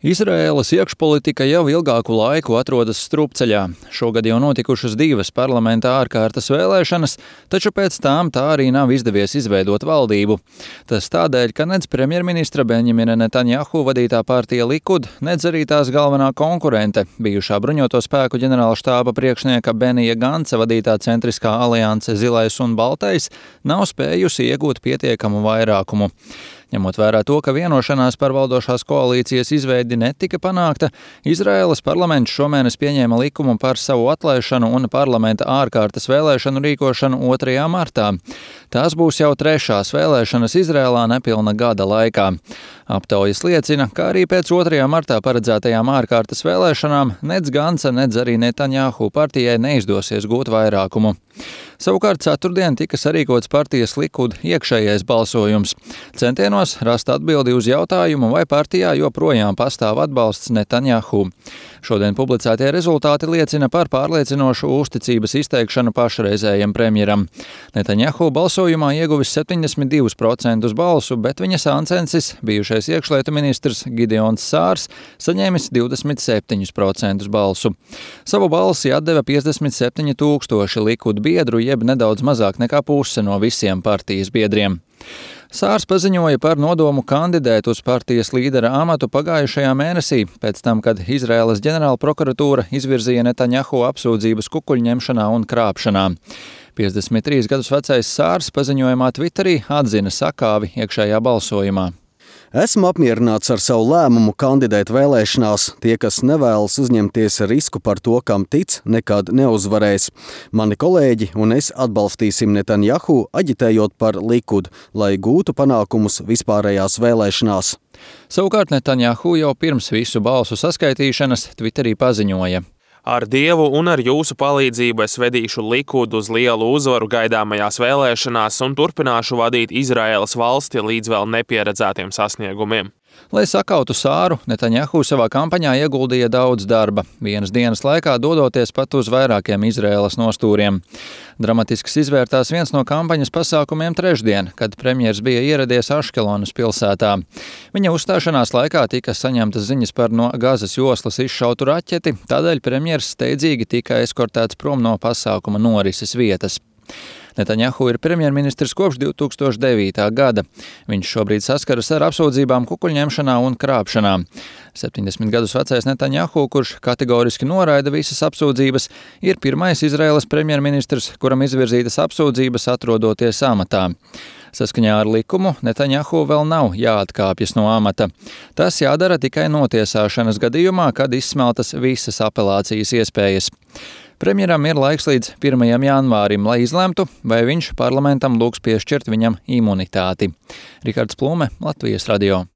Izraēlas iekšpolitika jau ilgāku laiku atrodas strupceļā. Šogad jau notikušas 2 parlamenta ārkārtas vēlēšanas, taču pēc tām tā arī nav izdevies izveidot valdību. Tas tādēļ, ka nec premjerministra Benjamina Netanjahu vadītā partija Likud, nec arī tās galvenā konkurente, bijušā bruņoto spēku ģenerālštāba priekšnieka Benija Ganca vadītā centriskā alianse Zilais un Baltais, nav spējusi iegūt pietiekamu vairākumu. Ņemot vērā to, ka vienošanās par valdošās koalīcijas izveidi netika panākta, Izraēlas parlaments šomēnes pieņēma likumu par savu atlaišanu un parlamenta ārkārtas vēlēšanu rīkošanu 2. martā. Tās būs jau 3. vēlēšanas Izrēlā nepilna gada laikā. Aptaujas liecina, ka arī pēc 2. martā paredzētajām ārkārtas vēlēšanām nec Ganca, nec arī Netanjahu partijai neizdosies gūt vairākumu. Savukārt ceturtdien tika sarīkots partijas Likud iekšējais balsojums. Centienos rast atbildi uz jautājumu, vai partijā joprojām pastāv atbalsts Netanjahu. Šodien publicētie rezultāti liecina par pārliecinošu uzticības izteikšanu pašreizējiem premjeram. Netanjahu balsojumā ieguvis 72% balsu, bet viņa sāncensis, bijušais iekšlietu ministrs Gideons Sārs, saņēmis 27% balsu. Savu balsi atdeva 57 000 Likud biedru, jeb nedaudz mazāk nekā puse no visiem partijas biedriem. Sārs paziņoja par nodomu kandidēt uz partijas līdera amatu pagājušajā mēnesī, pēc tam, kad Izraēlas ģenerālprokuratūra izvirzīja Netanjahu apsūdzības kukuļņemšanā un krāpšanā. 53 gadus vecais Sārs paziņojumā Twitterī atzina sakāvi iekšējā balsojumā. Esmu apmierināts ar savu lēmumu kandidēt vēlēšanās. Tie, kas nevēlas uzņemties risku par to, kam tic, nekad neuzvarēs. Mani kolēģi un es atbalstīsim Netanjahu, aģitējot par Likud, lai gūtu panākumus vispārējās vēlēšanās. Savukārt Netanjahu jau pirms visu balsu saskaitīšanas Twitterī paziņoja: Ar Dievu un ar jūsu palīdzību es vedīšu Likudu uz lielu uzvaru gaidāmajās vēlēšanās un turpināšu vadīt Izraēlas valsti līdz vēl nepieredzētiem sasniegumiem. Lai sakautu Sāru, Netanjahu savā kampaņā ieguldīja daudz darba, vienas dienas laikā dodoties pat uz vairākiem Izraēlas nostūriem. Dramatisks izvērtās viens no kampaņas pasākumiem trešdien, kad premjers bija ieradies Aškelonas pilsētā. Viņa uzstāšanās laikā tika saņemtas ziņas par no Gazas joslas izšautu raķeti, tādēļ premjers steidzīgi tika eskortēts prom no pasākuma norises vietas. Netanjahu ir premjerministrs kopš 2009. gada. Viņš šobrīd saskaras ar apsūdzībām kukuļņemšanā un krāpšanā. 70 gadus vecais Netanjahu, kurš kategoriski noraida visas apsūdzības, ir pirmais Izraēlas premjerministrs, kuram izvirzītas apsūdzības atrodoties amatā. Saskaņā ar likumu Netanjahu vēl nav jāatkāpjas no amata. Tas jādara tikai notiesāšanas gadījumā, kad izsmeltas visas apelācijas iespējas. Premjeram ir laiks līdz 1. janvārim, lai izlemtu, vai viņš parlamentam lūgs piešķirt viņam imunitāti. Rihards Plume, Latvijas radio.